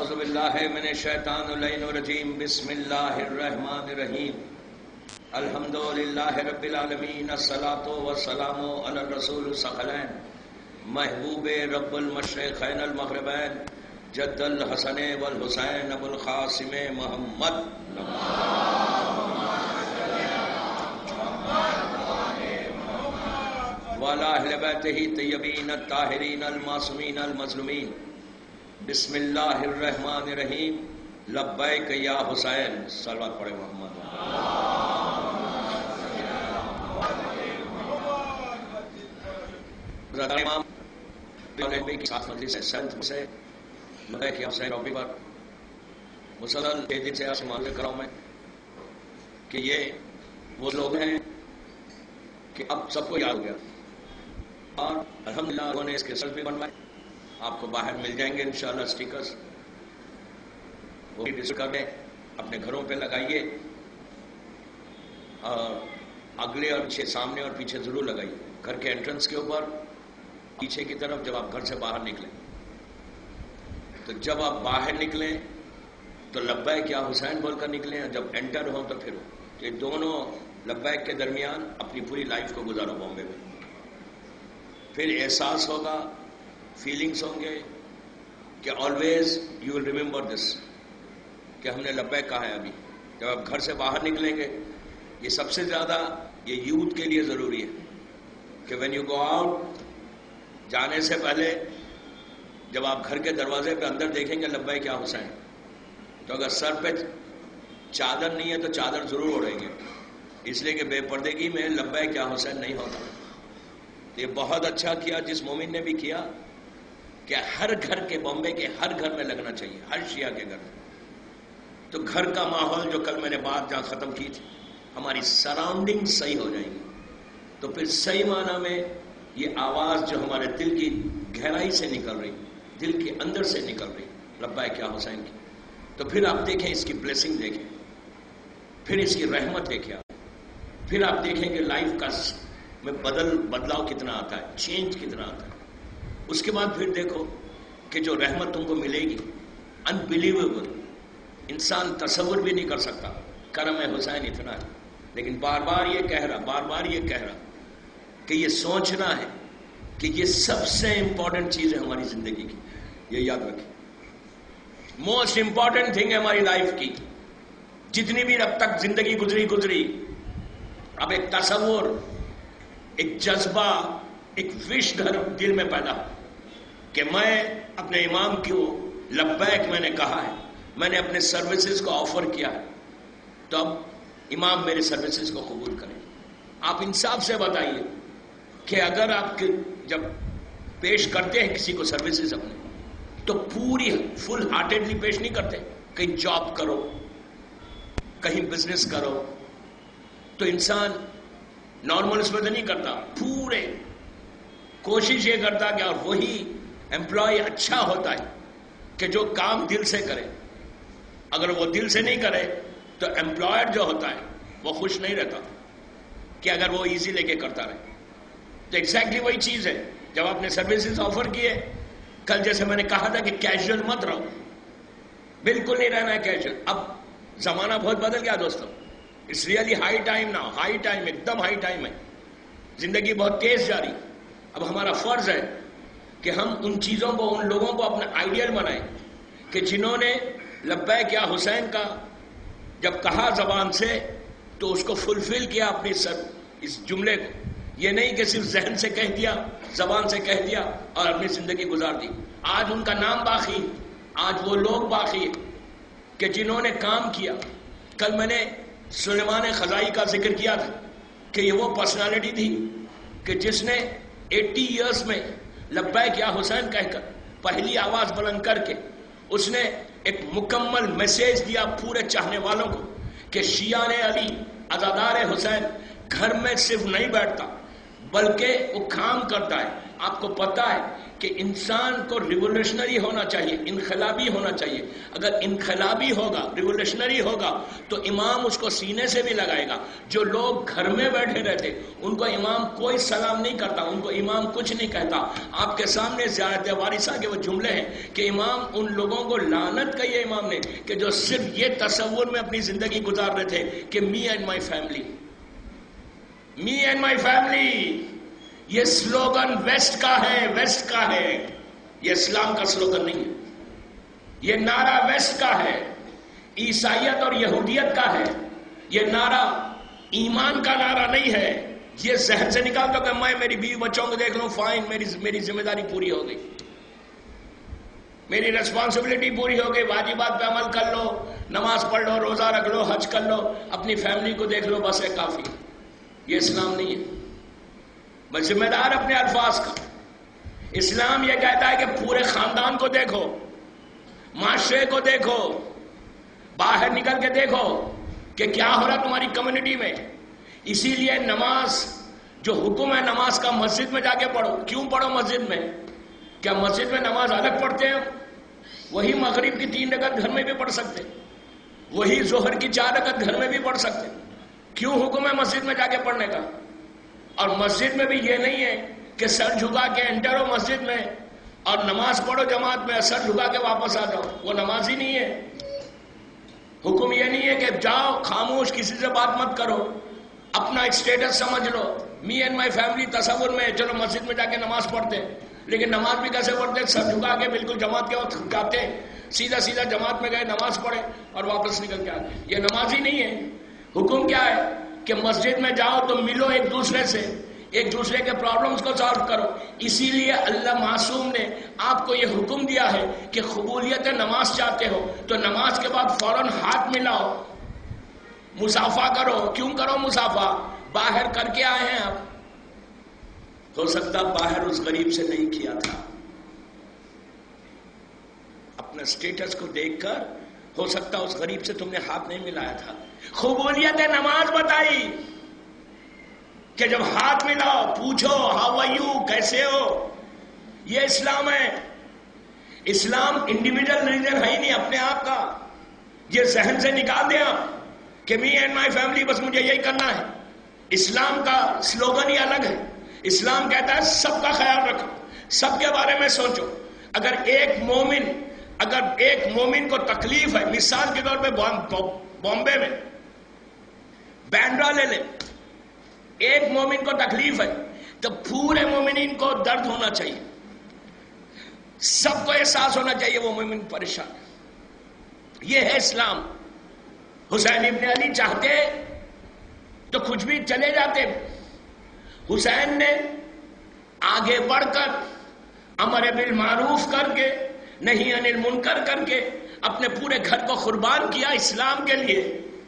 اعوذ باللہ من الشیطان اللعین الرجیم بسم اللہ الرحمن الرحیم الحمد للہ رب العالمین الصلاۃ والسلام علی الرسول الثقلین محبوب رب المشرقین المغربین جد الحسن والحسین ابو القاسم محمد وعلی اہل بیتہ طیبین الطاہرین المعصومین المظلومین بسم اللہ الرحمن الرحیم لبیک یا حسین صلوات پڑھے محمد امام کی ساتھ مجلس سنت سے لبیک یا حسین ربی پر مسلسل دن سے آپ سے معلوم کر رہا ہوں میں کہ یہ وہ لوگ ہیں کہ اب سب کو یاد ہو گیا اور الحمدللہ انہوں نے اس کے سلف بھی بنوائے. آپ کو باہر مل جائیں گے انشاءاللہ سٹیکرز، وہ بھی ڈسٹ کر دیں، اپنے گھروں پہ لگائیے اور اگلے اور پیچھے، سامنے اور پیچھے ضرور لگائیے، گھر کے انٹرنس کے اوپر پیچھے کی طرف. جب آپ گھر سے باہر نکلیں تو جب آپ باہر نکلیں تو لبیک یا حسین بول کر نکلیں، اور جب انٹر ہو تو پھر یہ دونوں لبیک کے درمیان اپنی پوری لائف کو گزارو بامبے میں. پھر احساس ہوگا، فیلنگس ہوں گے کہ always you will remember this کہ ہم نے لبیک کہا ہے. ابھی جب آپ گھر سے باہر نکلیں گے، یہ سب سے زیادہ یہ یوتھ کے لیے ضروری ہے کہ وین یو گو آؤٹ، جانے سے پہلے جب آپ گھر کے دروازے پہ اندر دیکھیں گے لبیک یا حسین، تو اگر سر پہ چادر نہیں ہے تو چادر ضرور اوڑھیں گے، اس لیے کہ بے پردگی میں لبیک یا حسین نہیں ہوتا. یہ بہت اچھا کیا جس مومن نے بھی کیا کہ ہر گھر کے، بامبے کے ہر گھر میں لگنا چاہیے، ہر شیعہ کے گھر میں. تو گھر کا ماحول جو کل میں نے بات جہاں ختم کی تھی، ہماری سراؤنڈنگ صحیح ہو جائیں گی تو پھر صحیح معنی میں یہ آواز جو ہمارے دل کی گہرائی سے نکل رہی، دل کے اندر سے نکل رہی لبیک یا حسین کی، تو پھر آپ دیکھیں اس کی بلیسنگ، دیکھیں پھر اس کی رحمت دیکھیں آپ، پھر آپ دیکھیں کہ لائف کا میں بدلاؤ کتنا آتا ہے، چینج کتنا آتا ہے. اس کے بعد پھر دیکھو کہ جو رحمت تم کو ملے گی انبلیویبل، انسان تصور بھی نہیں کر سکتا. کرم حسین اتنا ہے. لیکن بار بار یہ کہہ رہا کہ یہ سوچنا ہے کہ یہ سب سے امپورٹنٹ چیز ہے ہماری زندگی کی. یہ یاد رکھیں، موسٹ امپورٹنٹ تھنگ ہے ہماری لائف کی. جتنی بھی اب تک زندگی گزری، اب ایک تصور، ایک جذبہ، ایک وش دل میں پیدا ہو کہ میں اپنے امام کو لبیک میں نے کہا ہے، میں نے اپنے سروسز کو آفر کیا ہے، تو اب امام میرے سروسز کو قبول کریں. آپ انصاف سے بتائیے کہ اگر آپ جب پیش کرتے ہیں کسی کو سروسز اپنے، تو پوری فل ہارٹیڈلی پیش نہیں کرتے. کہیں جاب کرو، کہیں بزنس کرو، تو انسان نارمل اس میں تو نہیں کرتا، پورے کوشش یہ کرتا کہ اور وہی امپلائی اچھا ہوتا ہے کہ جو کام دل سے کرے. اگر وہ دل سے نہیں کرے تو امپلائر جو ہوتا ہے وہ خوش نہیں رہتا کہ اگر وہ ایزی لے کے کرتا رہے. تو ایگزیکٹلی وہی چیز ہے جب آپ نے سروسز آفر کیے. کل جیسے میں نے کہا تھا کہ کیجول مت رہو، بالکل نہیں رہنا ہے کیجول. اب زمانہ بہت بدل گیا دوستوں، اٹس ریئلی ہائی ٹائم نا، ہائی ٹائم، ایک دم ہائی ٹائم ہے. زندگی بہت تیز جاری. اب ہمارا فرض ہے کہ ہم ان چیزوں کو، ان لوگوں کو اپنا آئیڈیل بنائیں کہ جنہوں نے لبیک یا حسین کا جب کہا زبان سے تو اس کو فلفل کیا اپنی اس جملے کو. یہ نہیں کہ صرف ذہن سے کہہ دیا، زبان سے کہہ دیا اور اپنی زندگی گزار دی. آج ان کا نام باقی، آج وہ لوگ باقی کہ جنہوں نے کام کیا. کل میں نے سلیمان خزائی کا ذکر کیا تھا کہ یہ وہ پرسنالٹی تھی کہ جس نے 80 ایئرس میں لبیک یا حسین کہہ کر پہلی آواز بلند کر کے اس نے ایک مکمل میسیج دیا پورے چاہنے والوں کو کہ شیعہ علی، عزادار حسین گھر میں صرف نہیں بیٹھتا بلکہ وہ کام کرتا ہے. آپ کو پتا ہے کہ انسان کو ریولیوشنری ہونا چاہیے، انقلابی ہونا چاہیے. اگر انقلابی ہوگا، ریولیوشنری ہوگا تو امام اس کو سینے سے بھی لگائے گا. جو لوگ گھر میں بیٹھے رہتے ان کو امام کوئی سلام نہیں کرتا، ان کو امام کچھ نہیں کہتا. آپ کے سامنے زیارت وارثہ کے وہ جملے ہیں کہ امام ان لوگوں کو لعنت کہی ہے امام نے کہ جو صرف یہ تصور میں اپنی زندگی گزار رہے تھے کہ me and my family, me and my family. یہ سلوگن ویسٹ کا ہے، ویسٹ کا ہے، یہ اسلام کا سلوگن نہیں ہے. یہ نعرہ ویسٹ کا ہے، عیسائیت اور یہودیت کا ہے. یہ نعرہ ایمان کا نعرہ نہیں ہے. یہ ذہن سے نکال دو کہ میں میری بیوی بچوں کو دیکھ لوں، فائن، میری ذمہ داری پوری ہو گئی، میری ریسپانسبلٹی پوری ہو گئی، واجبات پہ عمل کر لو، نماز پڑھ لو، روزہ رکھ لو، حج کر لو، اپنی فیملی کو دیکھ لو، بس ہے کافی. یہ اسلام نہیں ہے. میں ذمہ دار اپنے الفاظ کا. اسلام یہ کہتا ہے کہ پورے خاندان کو دیکھو، معاشرے کو دیکھو، باہر نکل کے دیکھو کہ کیا ہو رہا تمہاری کمیونٹی میں. اسی لیے نماز جو حکم ہے نماز کا مسجد میں جا کے پڑھو. کیوں پڑھو مسجد میں؟ کیا مسجد میں نماز الگ پڑھتے ہیں؟ وہی مغرب کی 3 رکعت گھر میں بھی پڑھ سکتے، وہی ظہر کی 4 رکعت گھر میں بھی پڑھ سکتے. کیوں حکم ہے مسجد میں جا کے پڑھنے کا؟ اور مسجد میں بھی یہ نہیں ہے کہ سر جھکا کے انٹر ہو مسجد میں اور نماز پڑھو جماعت میں، سر جھکا کے واپس آ جاؤ، وہ نماز ہی نہیں ہے. حکم یہ نہیں ہے کہ جاؤ خاموش کسی سے بات مت کرو، اپنا ایک سٹیٹس سمجھ لو، می اینڈ مائی فیملی تصور میں چلو مسجد میں جا کے نماز پڑھتے ہیں. لیکن نماز بھی کیسے پڑھتے؟ سر جھکا کے بالکل جماعت کے وقت جاتے، سیدھا جماعت میں گئے، نماز پڑھے اور واپس نکل کے آتے. یہ نماز ہی نہیں ہے. حکم کیا ہے کہ مسجد میں جاؤ تو ملو ایک دوسرے سے، ایک دوسرے کے پرابلمز کو سالو کرو. اسی لیے اللہ معصوم نے آپ کو یہ حکم دیا ہے کہ قبولیت نماز چاہتے ہو تو نماز کے بعد فوراً ہاتھ ملاؤ، مصافحہ کرو. کیوں کرو مصافحہ؟ باہر کر کے آئے ہیں آپ. ہو سکتا باہر اس غریب سے نہیں کیا تھا، اپنا سٹیٹس کو دیکھ کر ہو سکتا اس غریب سے تم نے ہاتھ نہیں ملایا تھا. قبولیت نماز بتائی کہ جب ہاتھ ملاؤ پوچھو ہاؤ آر یو، کیسے ہو. یہ اسلام ہے. اسلام انڈیویجل ریلیجن ہے ہی نہیں اپنے آپ کا. یہ ذہن سے نکال دیں آپ کہ می اینڈ مائی فیملی، بس مجھے یہی کرنا ہے. اسلام کا سلوگن ہی الگ ہے. اسلام کہتا ہے سب کا خیال رکھو، سب کے بارے میں سوچو. اگر ایک مومن کو تکلیف ہے، مثال کے طور پہ بامبے میں بینڈرا لے لیں، ایک مومن کو تکلیف ہے تو پورے مومنین کو درد ہونا چاہیے، سب کو احساس ہونا چاہیے وہ مومن پریشان ہے. یہ ہے اسلام. حسین ابن علی چاہتے تو کچھ بھی چلے جاتے. حسین نے آگے بڑھ کر امر بالمعروف کر کے نہیں عن المنکر کر کے اپنے پورے گھر کو قربان کیا اسلام کے لیے.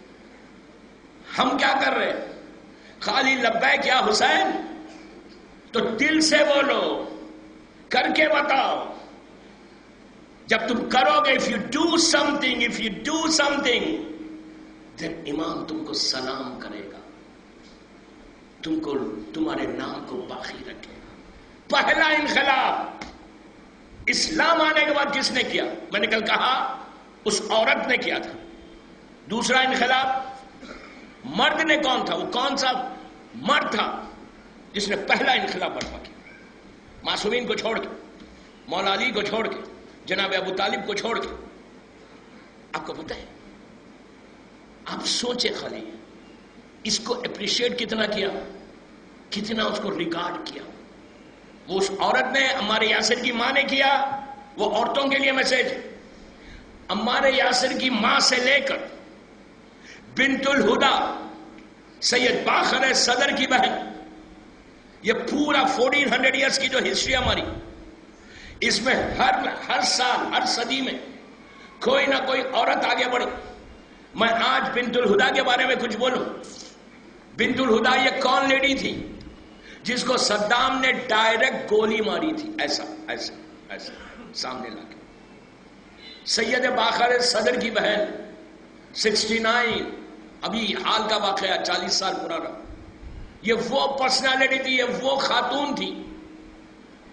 ہم کیا کر رہے ہیں؟ خالی لبیک یا حسین، تو دل سے بولو، کر کے بتاؤ. جب تم کرو گے if you do something then امام تم کو سلام کرے گا، تم کو تمہارے نام کو باقی رکھے گا. پہلا انقلاب اسلام آنے کے بعد کس نے کیا؟ میں نے کل کہا اس عورت نے کیا تھا. دوسرا انقلاب مرد نے کون تھا؟ وہ کون سا مرد تھا جس نے پہلا انقلاب برپا کیا؟ معصومین کو چھوڑ کے، مولا علی کو چھوڑ کے، جناب ابو طالب کو چھوڑ کے. آپ کو پتہ ہے، آپ سوچے خالی اس کو اپریشیٹ کتنا کیا، کتنا اس کو ریکارڈ کیا. وہ اس عورت نے، عمار یاسر کی ماں نے کیا. وہ عورتوں کے لیے میسج، عمار یاسر کی ماں سے لے کر بنت الہدا سید باقر صدر کی بہن، یہ پورا 1400 ایئرس کی جو ہسٹری ہماری، اس میں ہر سال ہر صدی میں کوئی نہ کوئی عورت آگے بڑھی. میں آج بنت الہدا کے بارے میں کچھ بولوں. بنت الہدا یہ کون لیڈی تھی جس کو صدام نے ڈائریکٹ گولی ماری تھی، ایسا ایسا ایسا سامنے لا کے. سید باقر صدر کی بہن 69، ابھی حال کا واقعہ 40 سال پرانا. یہ وہ پرسنالٹی تھی، یہ وہ خاتون تھی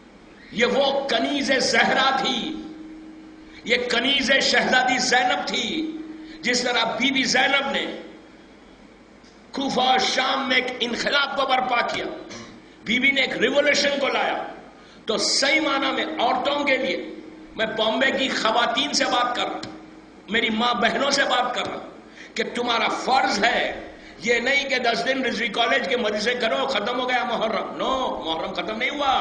یہ وہ کنیز زہرا تھی، یہ کنیز شہزادی زینب تھی. جس طرح بی بی زینب نے کوفہ اور شام میں ایک انقلاب کو برپا کیا، بی بی نے ایک ریولوشن کو لایا، تو صحیح معنی میں عورتوں کے لیے، میں بامبے کی خواتین سے بات کر رہا ہوں، میری ماں بہنوں سے بات کر رہا ہوں کہ تمہارا فرض ہے یہ نہیں کہ 10 دن رضوی کالج کے مدرسے کرو ختم ہو گیا محرم. نو، محرم ختم نہیں ہوا.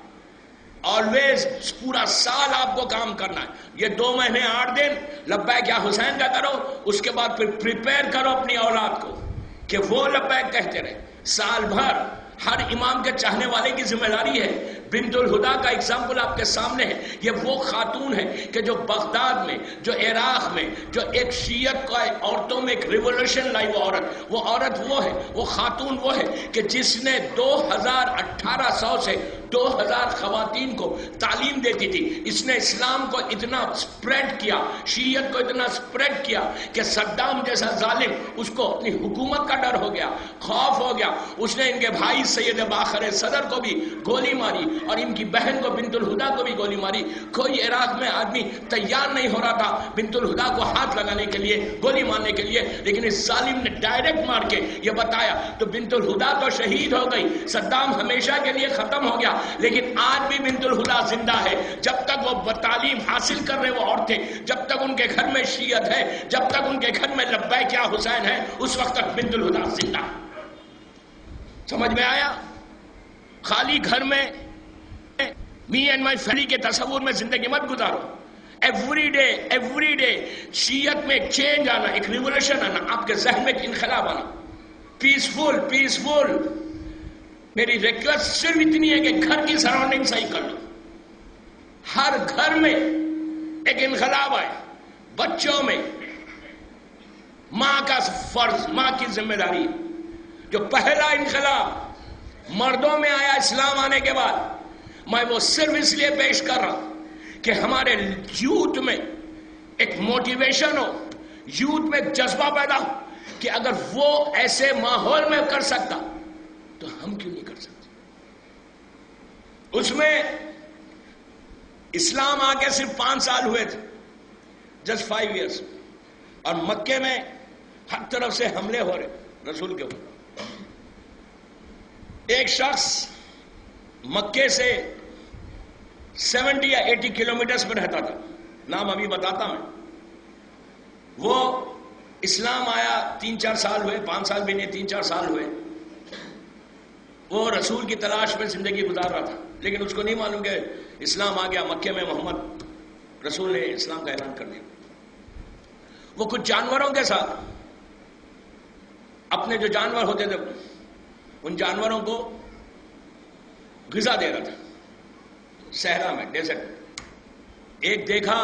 آلویز پورا سال آپ کو کام کرنا ہے. یہ 2 مہینے 8 دن لبیک یا حسین کا کرو، اس کے بعد پھر پریپیئر کرو اپنی اولاد کو کہ وہ لبیک کہتے رہے. سال بھر ہر امام کے چاہنے والے کی ذمہ داری ہے. بنت الہدا کا اگزامپل آپ کے سامنے ہے. یہ وہ خاتون ہے کہ جو بغداد میں، جو عراق میں، جو ایک شیعت کا عورتوں میں ایک ریولوشن لائی. وہ عورت وہ ہے، وہ خاتون وہ ہے کہ جس نے 1800 سے 2000 خواتین کو تعلیم دیتی تھی. اس نے اسلام کو اتنا سپریڈ کیا، شیعت کو اتنا سپریڈ کیا کہ صدام جیسا ظالم، اس کو اپنی حکومت کا ڈر ہو گیا، خوف ہو گیا. اس نے ان کے بھائی سید باقر صدر کو بھی گولی ماری اور ان کی بہن کو بنت الہدا کو بھی گولی ماری. کوئی عراق میں آدمی تیار نہیں ہو رہا تھا بنت الہدا کو ہاتھ لگانے کے لیے، گولی مارنے کے لیے، لیکن اس ظالم نے ڈائریکٹ مار کے یہ بتایا. تو بنت الہدا تو شہید ہو گئی، صدام ہمیشہ کے لیے ختم ہو گیا، لیکن آج بھی بنت الہدا زندہ ہے. جب تک وہ تعلیم حاصل کر رہے وہ عورتیں، جب تک ان کے گھر میں شیعت ہے، جب تک ان کے گھر میں لبیک یا حسین ہے، اس وقت تک بنت الہدا زندہ ہے. سمجھ میں آیا؟ خالی گھر میں می اینڈ مائی فیملی کے تصور میں زندگی مت گزارو. ایوری ڈے شیعت میں ایک چینج آنا، ایک ریولوشن آنا، آپ کے ذہن میں ایک انقلاب آنا. پیسفل. میری ریکویسٹ صرف اتنی ہے کہ گھر کی سراؤنڈنگ صحیح کر لو. ہر گھر میں ایک انقلاب آئے. بچوں میں ماں کا فرض، ماں کی ذمہ داری. جو پہلا انقلاب مردوں میں آیا اسلام آنے کے بعد، میں وہ صرف اس لیے پیش کر رہا ہوں کہ ہمارے یوتھ میں ایک موٹیویشن ہو، یوتھ میں ایک جذبہ پیدا ہو کہ اگر وہ ایسے ماحول میں کر سکتا تو ہم کیوں نہیں کر سکتے. اس میں اسلام آ کے صرف 5 سال ہوئے تھے، جسٹ 5 ایئرس، اور مکے میں ہر طرف سے حملے ہو رہے رسول کے اوپر. ایک شخص مکے سے 70 یا 80 کلومیٹرز پر رہتا تھا، نام ابھی بتاتا میں. وہ اسلام آیا 3-4 سال ہوئے، 5 سال بھی نہیں، 3-4 سال ہوئے. وہ رسول کی تلاش میں زندگی گزار رہا تھا، لیکن اس کو نہیں معلوم کہ اسلام آ گیا. مکے میں محمد رسول نے اسلام کا اعلان کر دیا. وہ کچھ جانوروں کے ساتھ، اپنے جو جانور ہوتے تھے ان جانوروں کو غذا دے رہا تھا صحرا میں، ڈیزرٹ. ایک دیکھا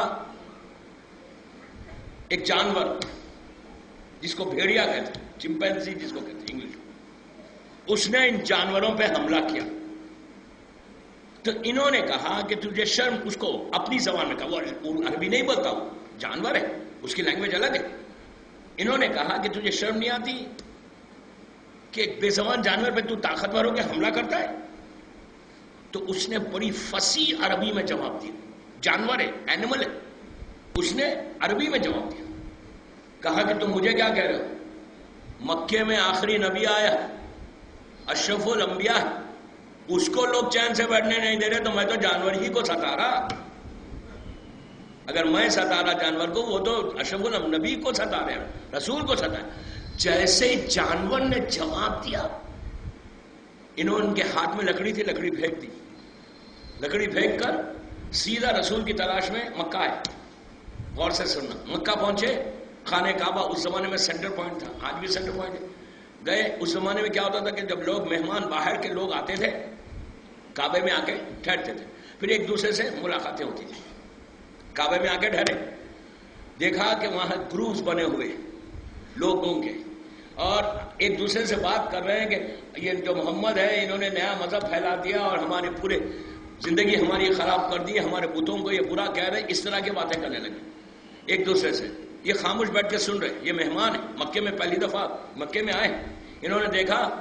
ایک جانور جس کو بھیڑیا کہتے ہیں، چمپینزی جس کو کہتے ہیں انگلش. اس نے ان جانوروں پہ حملہ کیا. تو انہوں نے کہا کہ تجھے شرم، اس کو اپنی زبان میں کہا، وہ عربی نہیں بولتا، وہ جانور ہے، اس کی لینگویج الگ ہے. انہوں نے کہا کہ تجھے شرم نہیں آتی کہ ایک بے زبان جانور پہ تو طاقتور ہو کے حملہ کرتا ہے؟ تو اس نے بڑی فصیح عربی میں جواب دیا. جانور ہے، اینیمل ہے. اس نے عربی میں جواب دیا، کہا کہ تم مجھے کیا کہہ رہے ہو؟ مکے میں آخری نبی آیا، اشرف الانبیاء ہے، اس کو لوگ چین سے بیٹھنے نہیں دے رہے، تو میں تو جانور ہی کو ستا رہا. اگر میں ستا رہا جانور کو، وہ تو اشرف النبی کو ستا رہے ہیں، رسول کو ستا ہے. جیسے ہی جانور نے جواب دیا، ان کے ہاتھ میں لکڑی تھی، لکڑی پھینک دی. لکڑی پھینک کر سیدھا رسول کی تلاش میں مکہ آئے. غور سے سننا، مکہ پہنچے، خانہ کعبہ اس زمانے میں سینٹر پوائنٹ تھا، آج بھی سینٹر پوائنٹ ہے. گئے. اس زمانے میں کیا ہوتا تھا کہ جب لوگ مہمان باہر کے لوگ آتے تھے کعبے میں آ کے ٹھہرتے تھے، پھر ایک دوسرے سے ملاقاتیں ہوتی تھی. کعبے میں آ کے ٹھہرے، دیکھا کہ وہاں گروپس بنے ہوئے لوگوں کے، اور ایک دوسرے سے بات کر رہے ہیں کہ یہ جو محمد ہے انہوں نے نیا مذہب پھیلا دیا اور ہمارے پورے زندگی ہماری خراب کر دی، ہمارے بتوں کو یہ برا کہہ رہے ہیں. اس طرح کی باتیں کرنے لگے ایک دوسرے سے. یہ خاموش بیٹھ کے سن رہے. یہ مہمان ہیں، مکے میں پہلی دفعہ مکے میں آئے. انہوں نے دیکھا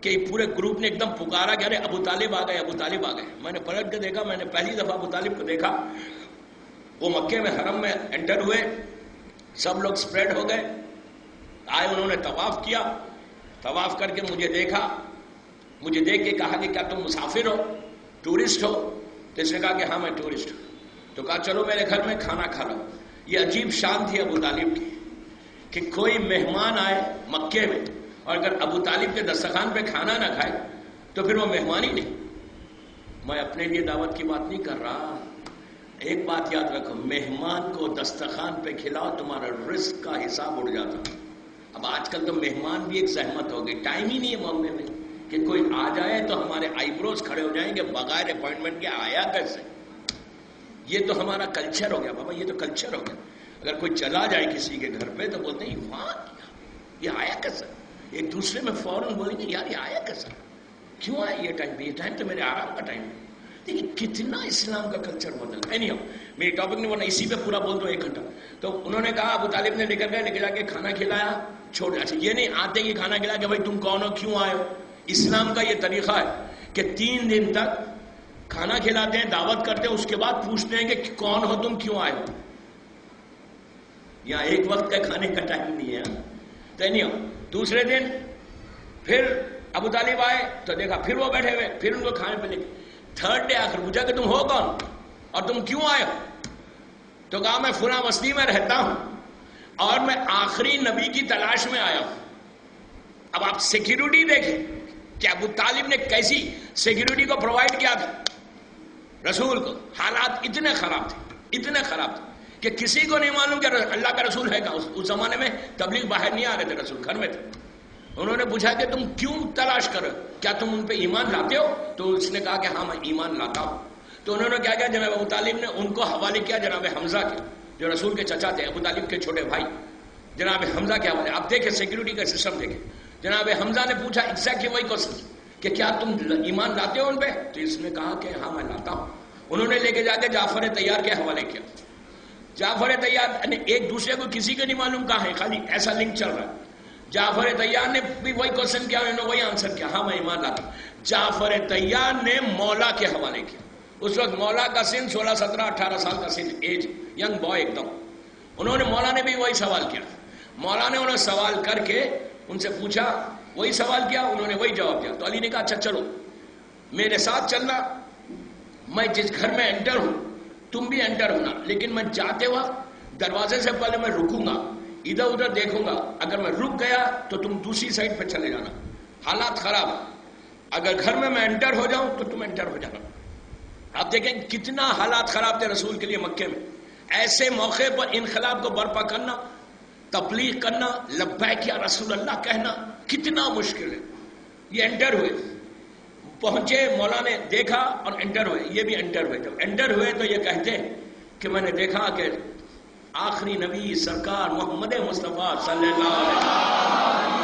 کہ پورے گروپ نے ایک دم پکارا کہ ارے ابو طالب آ گئے، ابو طالب آ گئے. میں نے پلٹ کے دیکھا، میں نے پہلی دفعہ ابو طالب کو دیکھا. وہ مکے میں حرم میں انٹر ہوئے، سب لوگ سپریڈ ہو گئے، آئے، انہوں نے طواف کیا. طواف کر کے مجھے دیکھا، مجھے دیکھ کے کہا کہ کیا تم مسافر ہو، ٹورسٹ ہو؟ تو اس نے کہا کہ ہاں میں ٹورسٹ ہوں. تو کہا چلو میرے گھر میں کھانا کھا لو. یہ عجیب شان تھی ابو طالب کی کہ کوئی مہمان آئے مکے میں اور اگر ابو طالب کے دسترخوان پہ کھانا نہ کھائے تو پھر وہ مہمان ہی نہیں. میں اپنے لیے دعوت کی بات نہیں کر رہا. ایک بات یاد رکھو، مہمان کو دسترخوان پہ کھلاؤ، تمہارا رزق کا حساب اڑ جاتا. اب آج کل تو مہمان بھی ایک زحمت ہو گئی، ٹائم ہی نہیں ہے معاملے میں کہ کوئی آ جائے تو ہمارے آئی بروز کھڑے ہو جائیں گے بغیر اپوائنٹمنٹ کے. آیا کیسے؟ یہ تو ہمارا کلچر ہو گیا بابا، یہ تو کلچر ہو گیا. اگر کوئی چلا جائے کسی کے گھر پہ تو بولتے ہیں وہاں یہ آیا کیسا. ایک دوسرے میں فوراً بولیں گے یار یہ آیا کیسا، کیوں آیا یہ ٹائم پہ؟ یہ ٹائم تو میرے آرام کا ٹائم ہے. دیکھیے کتنا اسلام کا کلچر بدل. اینی ہاؤ میری ٹاپک نہیں بولنا، اسی پہ پورا بول دو 1 گھنٹہ. تو انہوں نے کہا، ابو طالب نے لے کے جا کے کھانا کھلایا، چھوڑ. اچھا یہ نہیں آتے کہ کھانا کھلا کہ بھائی تم کون ہو، کیوں آئے ہو. اسلام کا یہ طریقہ ہے کہ 3 دن تک کھانا کھلاتے ہیں، دعوت کرتے ہیں، اس کے بعد پوچھتے ہیں کہ کون ہو تم، کیوں آئے ہو. یہاں ایک وقت کا کھانے کا ٹائم نہیں ہے. تو نہیں ہو. دوسرے دن پھر ابو طالب آئے تو دیکھا پھر وہ بیٹھے ہوئے، پھر ان کو کھانے پہ لے کے. 3rd ڈے آخر پوچھا کہ تم ہو کون اور تم کیوں آئے ہو. تو کہا میں فلاں بستی میں رہتا ہوں اور میں آخری نبی کی تلاش میں آیا ہوں. اب آپ سیکیورٹی دیکھیں کہ ابو طالب نے کیسی سیکیورٹی کو پرووائڈ کیا تھا رسول کو. حالات اتنے خراب تھے کہ کسی کو نہیں معلوم کہ اللہ کا رسول ہے. اس زمانے میں تبلیغ باہر نہیں آ رہے تھے، رسول گھر میں تھے. انہوں نے پوچھا کہ تم کیوں تلاش کرو، کیا تم ان پہ ایمان لاتے ہو؟ تو اس نے کہا کہ ہاں میں ایمان لاتا ہوں. تو انہوں نے کیا کیا، جناب ابو طالب نے ان کو حوالے کیا جناب حمزہ کے، جو رسول کے چچا تھے، ابو طالب کے چھوٹے بھائی، جناب حمزہ کے حوالے. آپ دیکھیں سیکیورٹی کا سسٹم دیکھیں. جناب حمزہ نے پوچھا ایگزیکٹلی وہی کوشچن کہ کیا تم ایمان لاتے ہو ان پہ؟ تو اس نے کہا کہ ہاں میں لاتا ہوں. انہوں نے لے کے جا کے جعفر طیار کے حوالے کیا. جعفر طیار نے ایک دوسرے کو کسی کو نہیں معلوم کہا ہے، خالی ایسا لنک چل رہا ہے. جعفر طیار نے بھی وہی کوشچن کیا، انہوں نے وہی آنسر کیا، ہاں میں ایمان لاتا ہوں. جعفر طیار نے مولا کے حوالے کیا. اس وقت مولا کا سن 16 17 18 سال کا سن، ایج ینگ بوائے ایک دم. انہوں نے مولا نے بھی وہی سوال کیا. مولا نے انہیں سوال کر کے ان سے پوچھا، وہی سوال کیا، انہوں نے وہی جواب دیا. تو علی نے کہا اچھا چلو میرے ساتھ چلنا، میں جس گھر میں انٹر ہوں تم بھی انٹر ہونا، لیکن میں جاتے وقت دروازے سے پہلے میں رکوں گا، ادھر ادھر دیکھوں گا. اگر میں رک گیا تو تم دوسری سائڈ پہ چلے جانا. حالات خراب، اگر گھر میں انٹر ہو جاؤں تو تم انٹر ہو جانا. آپ دیکھیں کتنا حالات خراب تھے رسول کے لیے مکے میں. ایسے موقع پر انقلاب کو برپا کرنا، تبلیغ کرنا، لبیک یا رسول اللہ کہنا کتنا مشکل ہے. یہ انٹر ہوئے، پہنچے، مولا نے دیکھا اور انٹر ہوئے. یہ بھی انٹر ہوئے. جب انٹر ہوئے تو یہ کہتے ہیں کہ میں نے دیکھا کہ آخری نبی سرکار محمد مصطفیٰ صلی اللہ علیہ وسلم.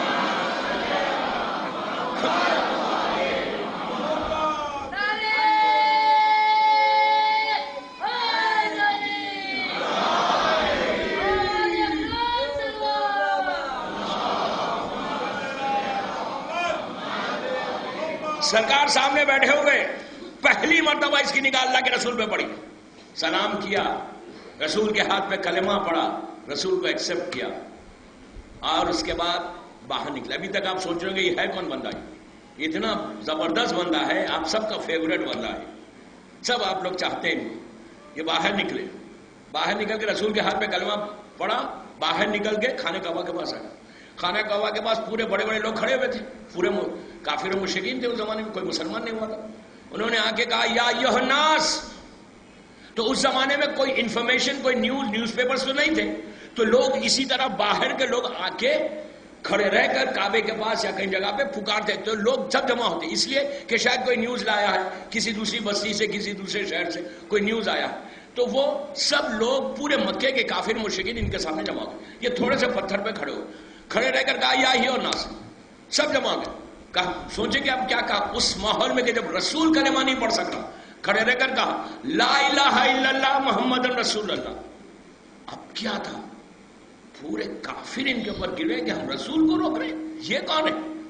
سرکار سامنے بیٹھے ہوئے، پہلی مرتبہ اس کی نگاہ اللہ کے رسول پہ پڑی. سلام کیا، رسول کے ہاتھ پہ کلمہ پڑا، رسول کو ایکسپٹ کیا اور اس کے بعد باہر نکلا. ابھی تک آپ سوچ رہے ہیں کہ یہ ہے کون بندہ، یہ اتنا زبردست بندہ ہے، آپ سب کا فیوریٹ بندہ ہے، سب آپ لوگ چاہتے ہیں. یہ باہر نکلے، باہر نکل کے رسول کے ہاتھ پہ کلمہ پڑا، باہر نکل کے خانہ کعبہ کے پاس آیا. خانہ کعبہ کے پاس پورے بڑے بڑے لوگ کھڑے ہوئے تھے، پورے کافر و مشرکین تھے. اس زمانے میں کوئی مسلمان نہیں ہوا تھا. انہوں نے آ کے کہا یا ایھا الناس. تو اس زمانے میں کوئی انفارمیشن، کوئی نیوز پیپرز تو نہیں تھے، تو لوگ اسی طرح باہر کے لوگ آ کے کھڑے رہ کر کعبے کے پاس یا کہیں جگہ پہ پکارتے. تو لوگ سب جمع ہوتے، اس لیے کہ شاید کوئی نیوز لایا ہے کسی دوسری بستی سے، کسی دوسرے شہر سے کوئی نیوز آیا. تو وہ سب لوگ پورے مکے کے کافر مشرکین ان کے سامنے جمع ہوئے. یہ تھوڑے سے پتھر پہ کھڑے ہوئے، کھڑے رہ کر کہا یا ایھا الناس. سب جمع گئے. کہا سوچیں کہ اب کیا کہا اس ماحول میں کہ جب رسول کلمہ نہیں پڑھ سکتا، کھڑے رہ کر کہا لا الہ الا اللہ محمد رسول اللہ. اب کیا تھا، پورے کافر ان کے اوپر گرے کہ ہم رسول کو روک رہے ہیں، یہ کون ہے؟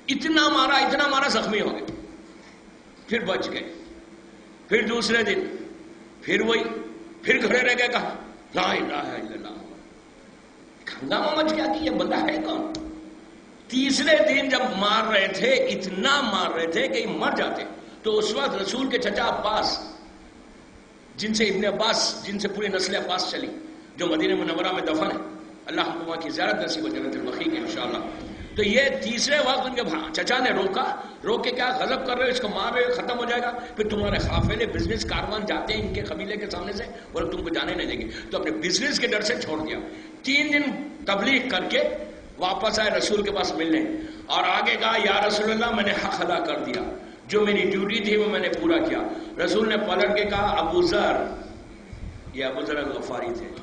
اتنا مارا زخمی ہو گئے، پھر بچ گئے. پھر دوسرے دن پھر وہی، پھر کھڑے رہ گئے، کہا لا الہ الا اللہ. ہنگامہ مچ گیا کہ یہ بندہ ہے کون. تیسرے دن جب مار رہے تھے، اتنا مار رہے تھے کہ مر جاتے. تو اس وقت رسول کے چچا عباس، جن سے ابن عباس، جن سے پوری نسل عباس چلی، جو مدینہ منورہ میں دفن ہے، اللہ ہم کو وہاں کی زیارت نصیب و جنت البقیع کی انشاءاللہ. تو یہ تیسرے وقت ان کے چچا نے روک کے کیا غضب کر رہے ہو، اس کو مار رہے ہو، ختم ہو جائے گا. پھر تمہارے قافلے بزنس کاروان جاتے ہیں ان کے قبیلے کے سامنے سے، اور تم کو جانے نہیں دیں گے. تو اپنے بزنس کے ڈر سے چھوڑ دیا. 3 دن تبلیغ کر کے واپس آئے رسول کے پاس ملنے، اور آگے کہا یا رسول اللہ میں نے حق ادا کر دیا، جو میری ڈیوٹی تھی وہ میں نے پورا کیا. رسول نے پلٹ کے کہا ابو ذر، یہ ابو ذر غفاری تھے،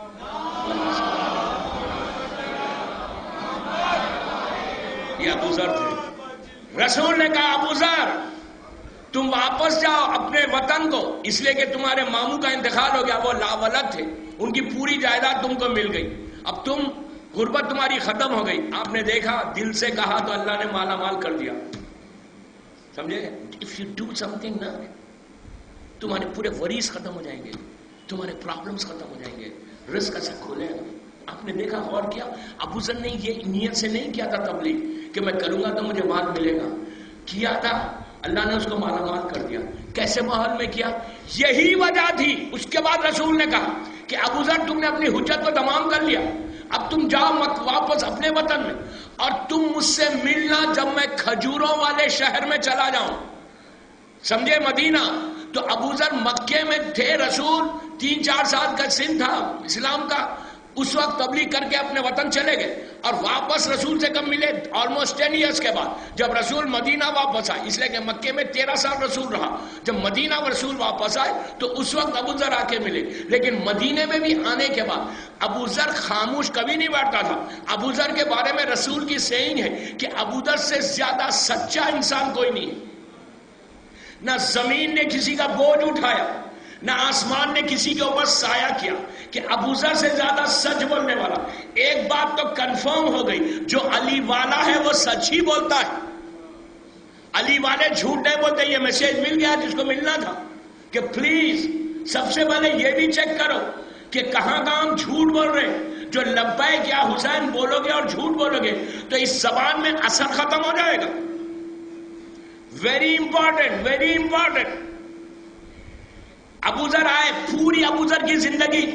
یہ ابو ذر تھے. رسول نے کہا ابو ذر تم واپس جاؤ اپنے وطن کو، اس لیے کہ تمہارے ماموں کا انتقال ہو گیا، وہ لاولد تھے، ان کی پوری جائیداد تم کو مل گئی، اب تم غربت تمہاری ختم ہو گئی. آپ نے دیکھا دل سے کہا تو اللہ نے مالا مال کر دیا. سمجھے؟ If you do something نا، تمہارے پورے وریز ختم ہو جائیں گے، تمہارے پرابلمز ختم ہو جائیں گے، رزق سے کھولے. آپ نے دیکھا اور کیا، ابو ذر نے یہ نیت سے نہیں کیا تھا تبلیغ کہ میں کروں گا تو مجھے مال ملے گا، کیا تھا اللہ نے اس کو مالا مال کر دیا. کیسے ماحول میں کیا؟ یہی وجہ تھی. اس کے بعد رسول نے کہا کہ ابو ذر تم نے اپنی حجت کو تمام کر لیا، اب تم جاؤ مت واپس اپنے وطن میں، اور تم مجھ سے ملنا جب میں کھجوروں والے شہر میں چلا جاؤں. سمجھے؟ مدینہ. تو ابو ذر مکے میں تھے، رسول 3-4 سال کا سن تھا اسلام کا، اس وقت تبلیغ کر کے اپنے وطن چلے گئے، اور واپس رسول سے کب ملے؟ آلموسٹ 10 ایئرس کے بعد، جب رسول مدینہ واپس آئے. اس لیے کہ مکے میں 13 سال رسول رہا، جب مدینہ رسول واپس آئے تو اس وقت ابو ذر آ کے ملے. لیکن مدینے میں بھی آنے کے بعد ابو ذر خاموش کبھی نہیں بیٹھتا تھا. ابو ذر کے بارے میں رسول کی سیئنگ ہے کہ ابو ذر سے زیادہ سچا انسان کوئی نہیں ہے. نہ زمین نے کسی کا بوجھ اٹھایا، نہ آسمان نے کسی کے اوپر سایہ کیا، کہ ابو ذر سے زیادہ سچ بولنے والا. ایک بات تو کنفرم ہو گئی، جو علی والا ہے وہ سچ ہی بولتا ہے. علی والے جھوٹ نہیں بولتے. یہ میسج مل گیا جس کو ملنا تھا کہ پلیز سب سے پہلے یہ بھی چیک کرو کہ کہاں ہم جھوٹ بول رہے ہیں. جو لبیک یا حسین بولو گے اور جھوٹ بولو گے تو اس زبان میں اثر ختم ہو جائے گا. Very important, very important. Abu Zar آئے، پوری ابو ذر کی زندگی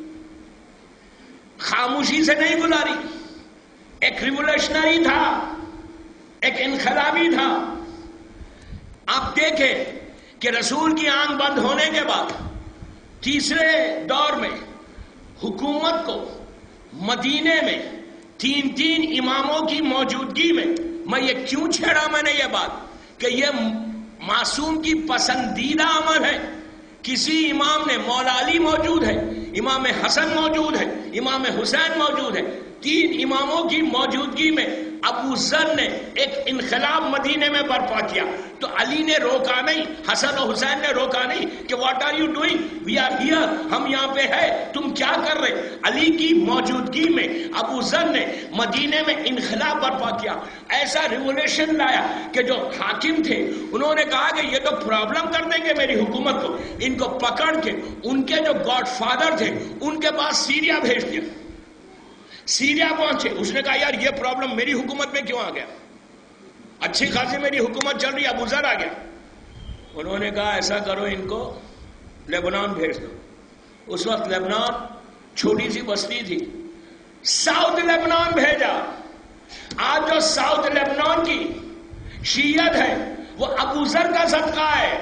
خاموشی سے نہیں گزاری. ایک ریولیشنری تھا، ایک انقلابی تھا. آپ دیکھیں کہ رسول کی آنکھ بند ہونے کے بعد تیسرے دور میں حکومت کو مدینے میں 3 اماموں کی موجودگی میں یہ کیوں چھیڑا میں نے یہ بات کہ یہ معصوم کی پسندیدہ عمل ہے. کسی امام نے، مولا علی موجود ہے، امام حسن موجود ہے، امام حسین موجود ہے، 3 اماموں کی موجودگی میں ابو ذر نے ایک انقلاب مدینے میں برپا کیا. تو علی نے روکا نہیں، حسن و حسین نے روکا نہیں کہ what are you doing, we are here, ہم یہاں پہ ہے، تم کیا کر رہے. علی کی موجودگی میں ابو ذر نے مدینے میں انقلاب برپا کیا. ایسا ریولیوشن لایا کہ جو حاکم تھے انہوں نے کہا کہ یہ تو پرابلم کر دیں گے میری حکومت کو. ان کو پکڑ کے ان کے جو گاڈ فادر تھے ان کے پاس سیریا بھیج دیا. سیریا پہنچے، اس نے کہا یار یہ پرابلم میری حکومت میں کیوں آ گیا، اچھی خاصی میری حکومت چل رہی ہے، ابو ذر آ گیا. انہوں نے کہا ایسا کرو ان کو لیبنان بھیج دو. اس وقت لیبنان چھوٹی سی بستی تھی، ساؤتھ لیبنان بھیجا. آج جو ساؤتھ لیبنان کی شیعت ہے وہ ابو ذر کا صدقہ ہے.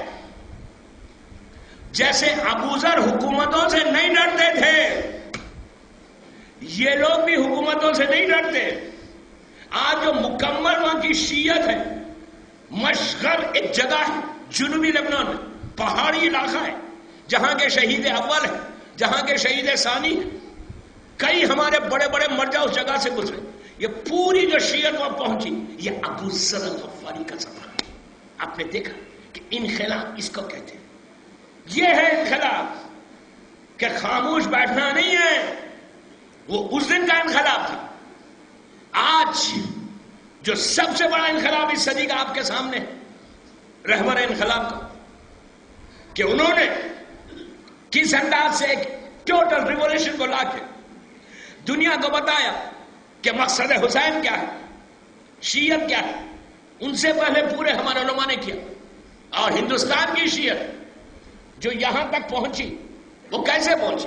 جیسے ابو ذر حکومتوں سے نہیں ڈرتے تھے، یہ لوگ بھی حکومتوں سے نہیں ڈرتے. آج جو مکمل وہاں کی شیعت ہے، مشغل ایک جگہ ہے جنوبی لبنان میں، پہاڑی علاقہ ہے، جہاں کے شہید اول ہے، جہاں کے شہید ثانی ہے. کئی ہمارے بڑے بڑے مرجع اس جگہ سے گزرے. یہ پوری جو شیعت وہاں پہنچی یہ ابو ذر غفاری کا سفر ہے. آپ نے دیکھا کہ انقلاب اس کو کہتے ہیں. یہ ہے انقلاب کہ خاموش بیٹھنا نہیں ہے. وہ اس دن کا انقلاب تھا. آج جو سب سے بڑا انقلاب اس صدی کا آپ کے سامنے ہے، رہبر انقلاب کا، کہ انہوں نے کس انداز سے ایک ٹوٹل ریولیوشن کو لا کے دنیا کو بتایا کہ مقصد حسین کیا ہے، شیعت کیا ہے. ان سے پہلے پورے ہمارے علماء نے کیا. اور ہندوستان کی شیعت جو یہاں تک پہنچی وہ کیسے پہنچی؟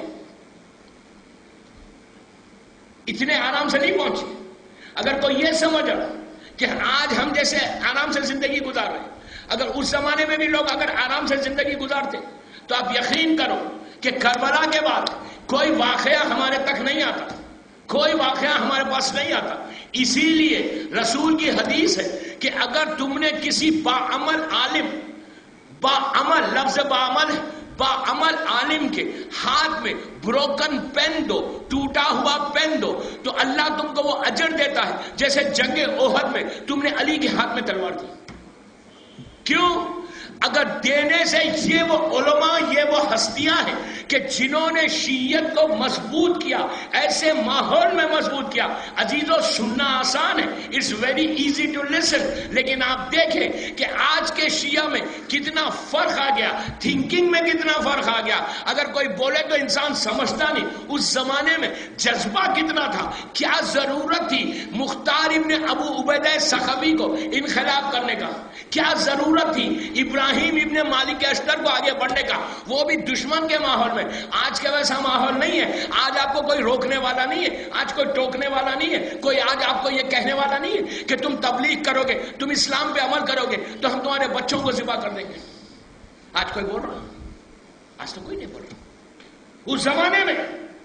اتنے آرام سے نہیں پہنچی. اگر کوئی یہ سمجھ رہا کہ آج ہم جیسے آرام سے زندگی گزار رہے ہیں، اگر اس زمانے میں بھی لوگ اگر آرام سے زندگی گزارتے تو آپ یقین کرو کہ کربلا کے بعد کوئی واقعہ ہمارے تک نہیں آتا، کوئی واقعہ ہمارے پاس نہیں آتا. اسی لیے رسول کی حدیث ہے کہ اگر تم نے کسی باعمل عالم، باعمل لفظ باعمل ہے، باعمل عالم کے ہاتھ میں بروکن پین دو، ٹوٹا ہوا پین دو، تو اللہ تم کو وہ اجر دیتا ہے جیسے جنگ احد میں تم نے علی کے ہاتھ میں تلوار دی. کیوں؟ اگر دینے سے یہ وہ علماء، یہ وہ ہستیاں ہیں کہ جنہوں نے شیعت کو مضبوط کیا، ایسے ماحول میں مضبوط کیا. عزیزو سننا آسان ہے، it's very easy to listen, لیکن آپ دیکھیں کہ آج کے شیعہ میں کتنا فرق آ گیا، تھنکنگ میں کتنا فرق آ گیا. اگر کوئی بولے تو انسان سمجھتا نہیں. اس زمانے میں جذبہ کتنا تھا، کیا ضرورت تھی مختار ابن ابو عبیدہ سخوی کو انقلاب کرنے کا، کیا ضرورت تھی ابراہیم ابن مالک اشتر کو آگے بڑھنے کا، وہ بھی دشمن کے ماحول میں. آج کا ویسا ماحول نہیں ہے. آج آپ کو کوئی روکنے والا نہیں ہے، آج کوئی ٹوکنے والا نہیں ہے، کوئی آج آپ کو یہ کہنے والا نہیں ہے کہ تم تبلیغ کرو گے، تم اسلام پہ عمل کرو گے تو ہم تمہارے بچوں کو ذبح کر دیں گے. آج کوئی بول رہا؟ آج تو کوئی نہیں بول رہا. اس زمانے میں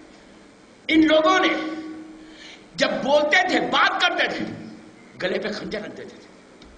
ان لوگوں نے جب بولتے تھے، بات کرتے تھے، گلے پہ خنجر رکھ دیتے تھے،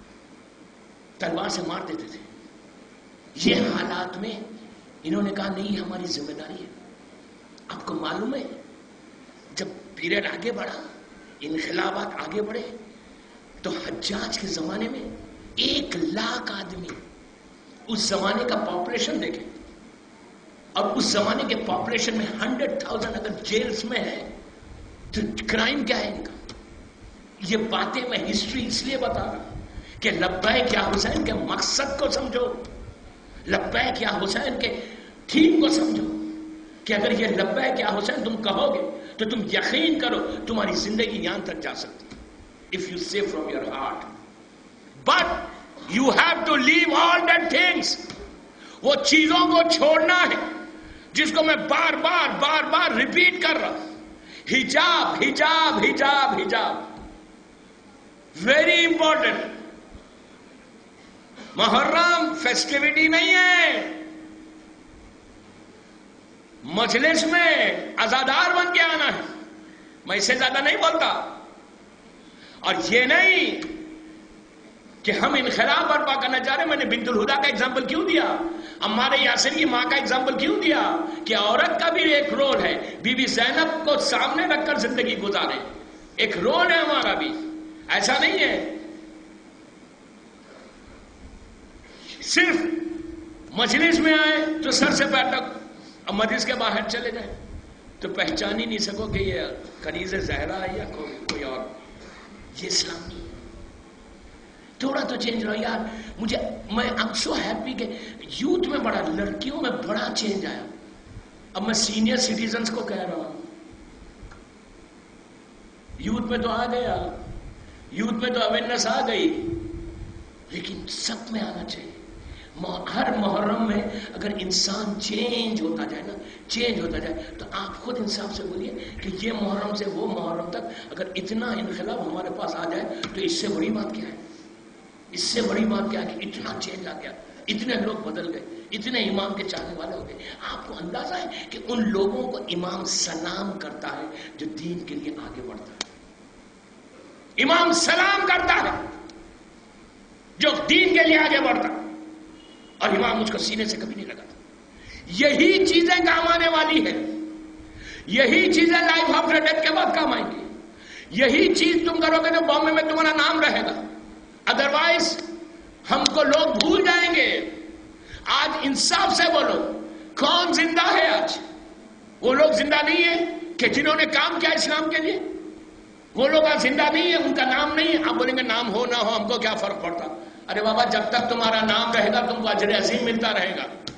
تلوار سے مار دیتے تھے. یہ حالات میں انہوں نے کہا نہیں، ہماری ذمہ داری ہے. آپ کو معلوم ہے جب پیریڈ آگے بڑھا، انقلابات آگے بڑھے، تو حجاج کے زمانے میں 1,00,000 آدمی، اس زمانے کا پاپولیشن دیکھیں، اور اس زمانے کے پاپولیشن میں 100,000 اگر جیلز میں ہے تو کرائم کیا ہے ان کا؟ یہ باتیں میں ہسٹری اس لیے بتا رہا ہوں کہ لبیک یا حسین کے مقصد کو سمجھو، لبیک یا حسین کے تھیم کو سمجھو، کہ اگر یہ لبیک یا حسین تم کہو گے تو تم یقین کرو تمہاری زندگی یہاں تک جا سکتی. If you say from your heart, but you have to leave all that things. وہ چیزوں کو چھوڑنا ہے جس کو میں بار بار ریپیٹ کر رہا ہوں. حجاب حجاب حجاب حجاب ویری امپورٹنٹ. محرم فیسٹیوٹی نہیں ہے، مجلس میں عزادار بن کے آنا ہے. میں اس سے زیادہ نہیں بولتا. اور یہ نہیں کہ ہم انقلاب برپا کرنا چاہ رہے ہیں. میں نے بنت الہدا کا ایگزامپل کیوں دیا، عمار یاسر کی ماں کا ایگزامپل کیوں دیا کہ عورت کا بھی ایک رول ہے. بی بی زینب کو سامنے رکھ کر زندگی گزارے، ایک رول ہے ہمارا بھی. ایسا نہیں ہے صرف مجلس میں آئے تو سر سے پیر تک، اب مجلس کے باہر چلے جائیں تو پہچان ہی نہیں سکو کہ یہ کنیز زہرا ہے یا کوئی اور. یہ اسلام نہیں. تھوڑا تو چینج رہو یار. میں I'm so happy کہ یوتھ میں بڑا، لڑکیوں میں بڑا چینج آیا. اب میں سینئر سٹیزنز کو کہہ رہا ہوں، یوتھ میں تو آ گیا، یوتھ میں تو اویئرنیس آ گئی، لیکن سب میں آنا چاہیے. ہر محرم میں اگر انسان چینج ہوتا جائے نا، چینج ہوتا جائے، تو آپ خود انصاف سے بولیے کہ یہ محرم سے وہ محرم تک اگر اتنا انقلاب ہمارے پاس آ جائے تو اس سے بڑی بات کیا ہے؟ اس سے بڑی بات کیا ہے کہ اتنا چینج آ گیا، اتنے لوگ بدل گئے، اتنے امام کے چاہنے والے ہو گئے. آپ کو اندازہ ہے کہ ان لوگوں کو امام سلام کرتا ہے جو دین کے لیے آگے بڑھتا ہے. امام سلام کرتا ہے جو دین کے لیے آگے بڑھتا ہے. اور امام مجھ کو سینے سے کبھی نہیں لگا تھا. یہی چیزیں کام آنے والی ہیں، یہی چیزیں لائف آفٹر ڈیتھ کے بعد کام آئیں گی. یہی چیز تم کرو گے تو بامبے میں تمہارا نام رہے گا. ادروائز ہم کو لوگ بھول جائیں گے. آج انصاف سے بولو، کون زندہ ہے آج؟ وہ لوگ زندہ نہیں ہیں کہ جنہوں نے کام کیا اسلام کے لیے. وہ لوگ آج زندہ نہیں ہے، ان کا نام نہیں ہے. آپ بولیں گے نام ہو نہ ہو ہم کو کیا فرق پڑتا. ارے بابا جب تک تمہارا نام رہے گا تم کو اجر عظیم ملتا رہے گا.